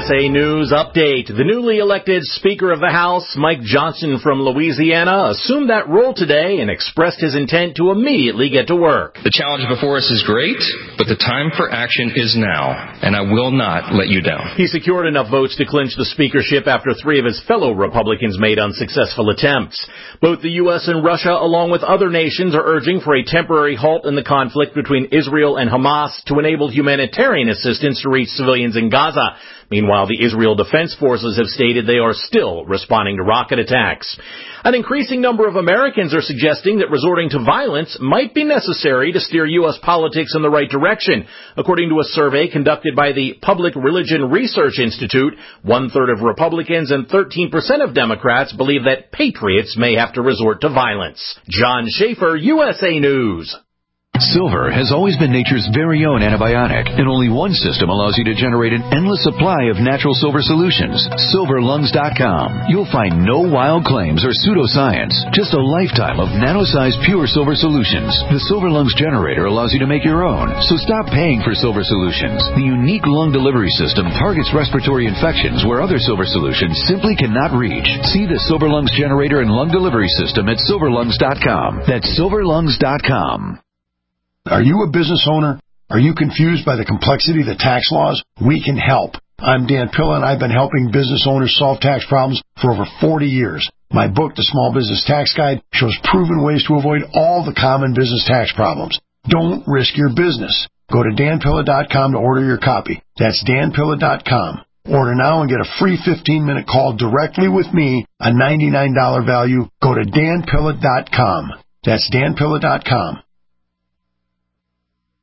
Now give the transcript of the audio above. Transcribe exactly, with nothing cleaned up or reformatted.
A News Update. The newly elected Speaker of the House, Mike Johnson from Louisiana, assumed that role today and expressed his intent to immediately get to work. The challenge before us is great, but the time for action is now, and I will not let you down. He secured enough votes to clinch the speakership after three of his fellow Republicans made unsuccessful attempts. Both the U S and Russia, along with other nations, are urging for a temporary halt in the conflict between Israel and Hamas to enable humanitarian assistance to reach civilians in Gaza. Meanwhile, the Israel Defense Forces have stated they are still responding to rocket attacks. An increasing number of Americans are suggesting that resorting to violence might be necessary to steer U S politics in the right direction. According to a survey conducted by the Public Religion Research Institute, one-third of Republicans and thirteen percent of Democrats believe that patriots may have to resort to violence. John Schaefer, U S A News. Silver has always been nature's very own antibiotic, and only one system allows you to generate an endless supply of natural silver solutions. silver lungs dot com. You'll find no wild claims or pseudoscience, just a lifetime of nano-sized pure silver solutions. The Silver Lungs generator allows you to make your own, so stop paying for silver solutions. The unique lung delivery system targets respiratory infections where other silver solutions simply cannot reach. See the Silver Lungs generator and lung delivery system at silver lungs dot com. That's silver lungs dot com. Are you a business owner? Are you confused by the complexity of the tax laws? We can help. I'm Dan Pilla, and I've been helping business owners solve tax problems for over forty years. My book, The Small Business Tax Guide, shows proven ways to avoid all the common business tax problems. Don't risk your business. Go to dan pilla dot com to order your copy. That's dan pilla dot com. Order now and get a free fifteen-minute call directly with me, a ninety-nine dollars value. Go to dan pilla dot com. That's dan pilla dot com.